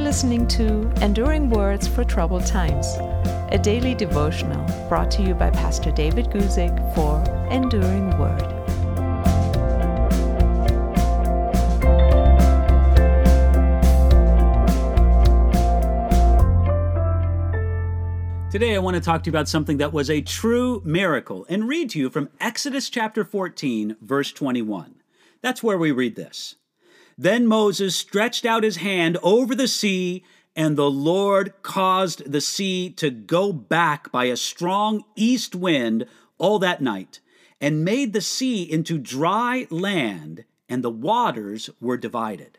listening to Enduring Words for Troubled Times, a daily devotional brought to you by Pastor David Guzik for Enduring Word. Today I want to talk to you about something that was a true miracle and read to you from Exodus chapter 14, verse 21. That's where we read this. Then Moses stretched out his hand over the sea, and the Lord caused the sea to go back by a strong east wind all that night, and made the sea into dry land, and the waters were divided.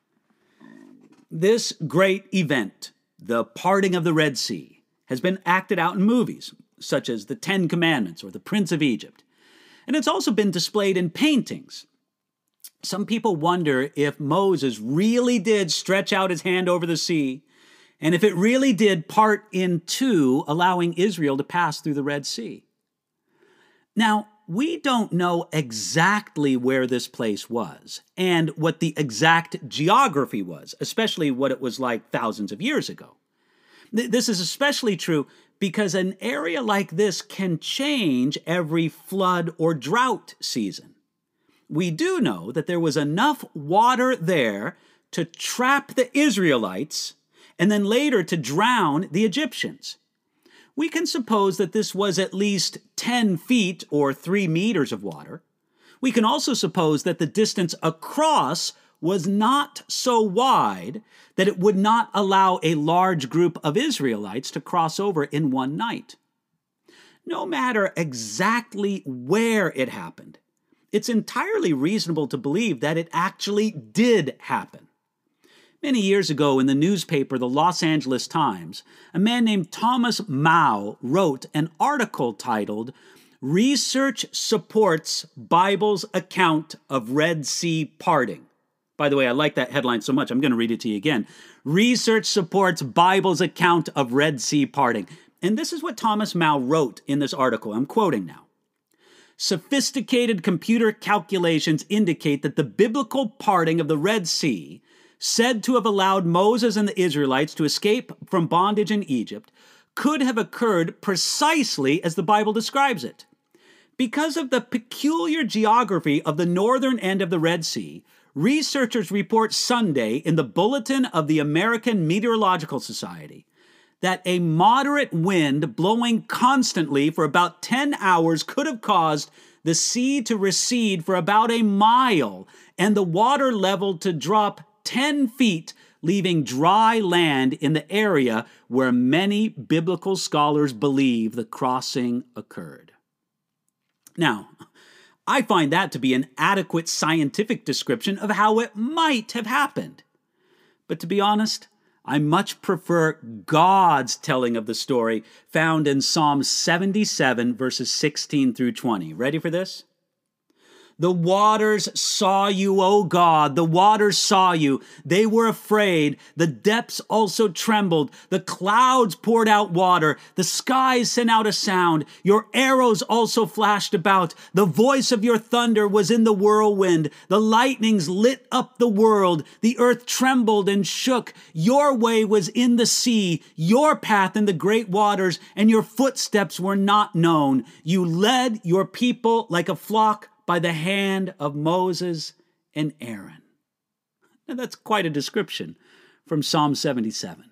This great event, the parting of the Red Sea, has been acted out in movies, such as The Ten Commandments or The Prince of Egypt. And it's also been displayed in paintings. Some people wonder if Moses really did stretch out his hand over the sea, and if it really did part in two, allowing Israel to pass through the Red Sea. Now, we don't know exactly where this place was and what the exact geography was, especially what it was like thousands of years ago. This is especially true because an area like this can change every flood or drought season. We do know that there was enough water there to trap the Israelites and then later to drown the Egyptians. We can suppose that this was at least 10 feet or 3 meters of water. We can also suppose that the distance across was not so wide that it would not allow a large group of Israelites to cross over in one night. No matter exactly where it happened, it's entirely reasonable to believe that it actually did happen. Many years ago in the newspaper, the Los Angeles Times, a man named Thomas Mao wrote an article titled, "Research Supports Bible's Account of Red Sea Parting." By the way, I like that headline so much, I'm going to read it to you again. Research supports Bible's account of Red Sea parting. And this is what Thomas Mao wrote in this article. I'm quoting now. Sophisticated computer calculations indicate that the biblical parting of the Red Sea, said to have allowed Moses and the Israelites to escape from bondage in Egypt, could have occurred precisely as the Bible describes it. Because of the peculiar geography of the northern end of the Red Sea, researchers report Sunday in the Bulletin of the American Meteorological Society that a moderate wind blowing constantly for about 10 hours could have caused the sea to recede for about a mile and the water level to drop 10 feet, leaving dry land in the area where many biblical scholars believe the crossing occurred. Now, I find that to be an adequate scientific description of how it might have happened. But to be honest, I much prefer God's telling of the story found in Psalm 77, verses 16 through 20. Ready for this? The waters saw you, O God, the waters saw you. They were afraid. The depths also trembled. The clouds poured out water. The skies sent out a sound. Your arrows also flashed about. The voice of your thunder was in the whirlwind. The lightnings lit up the world. The earth trembled and shook. Your way was in the sea, your path in the great waters, and your footsteps were not known. You led your people like a flock by the hand of Moses and Aaron. Now that's quite a description from Psalm 77.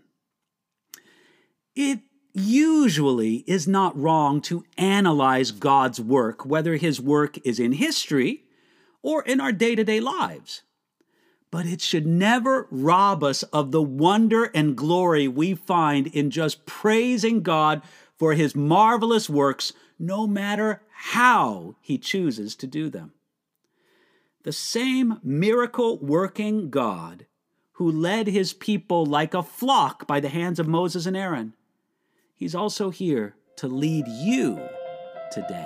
It usually is not wrong to analyze God's work, whether his work is in history or in our day-to-day lives. But it should never rob us of the wonder and glory we find in just praising God for his marvelous works, no matter how he chooses to do them. The same miracle-working God who led his people like a flock by the hands of Moses and Aaron, he's also here to lead you today.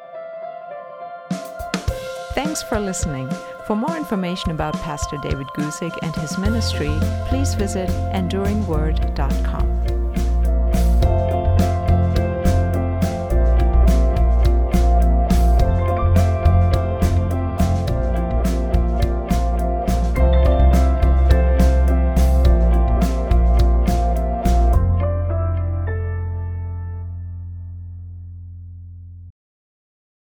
Thanks for listening. For more information about Pastor David Guzik and his ministry, please visit enduringword.com.